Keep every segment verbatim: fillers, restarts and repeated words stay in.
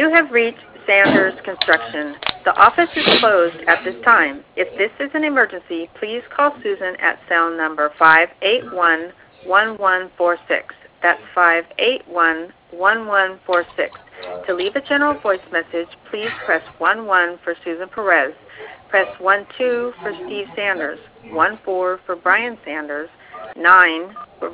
You have reached Sanders Construction. The office is closed at this time. If this is an emergency, please call Susan at cell number five eight one, one one four six. That's five eight one, one one four six. To leave a general voice message, please press one one for Susan Perez. Press one two for Steve Sanders, one four for Brian Sanders, nine for...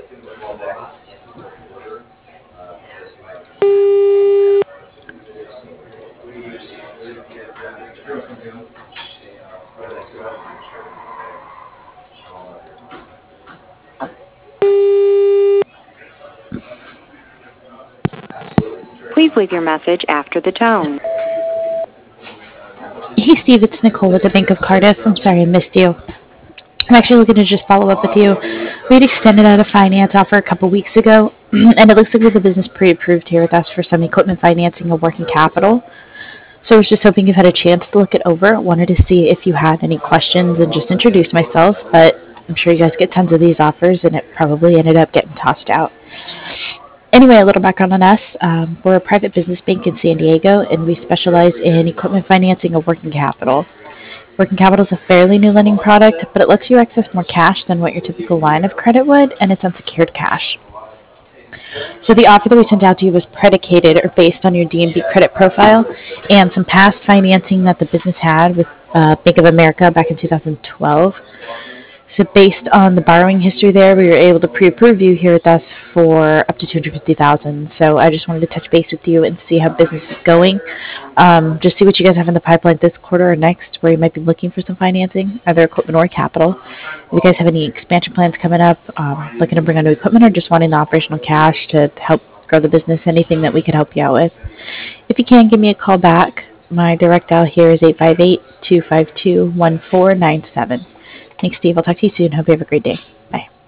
Please leave your message after the tone. Hey Steve, it's Nicole with the Bank of Cardiff. I'm sorry I missed you. I'm actually looking to just follow up with you. We had extended out a finance offer a couple weeks ago, and it looks like we have the business pre-approved here with us for some equipment financing and working capital. So I was just hoping you've had a chance to look it over. I wanted to see if you had any questions and just introduce myself, but I'm sure you guys get tons of these offers, and it probably ended up getting tossed out. Anyway, a little background on us. Um, we're a private business bank in San Diego, and we specialize in equipment financing and working capital. Working capital is a fairly new lending product, but it lets you access more cash than what your typical line of credit would, and it's unsecured cash. So the offer that we sent out to you was predicated or based on your D and B credit profile and some past financing that the business had with uh, Bank of America back in two thousand twelve. So based on the borrowing history there, we were able to pre-approve you here with us for up to two hundred fifty thousand dollars. So I just wanted to touch base with you and see how business is going. Um, just see what you guys have in the pipeline this quarter or next where you might be looking for some financing, either equipment or capital. If you guys have any expansion plans coming up, um, looking to bring on new equipment or just wanting the operational cash to help grow the business, anything that we could help you out with. If you can, give me a call back. My direct dial here is eight five eight, two five two, one four nine seven. Thanks, Steve. I'll talk to you soon. Hope you have a great day. Bye.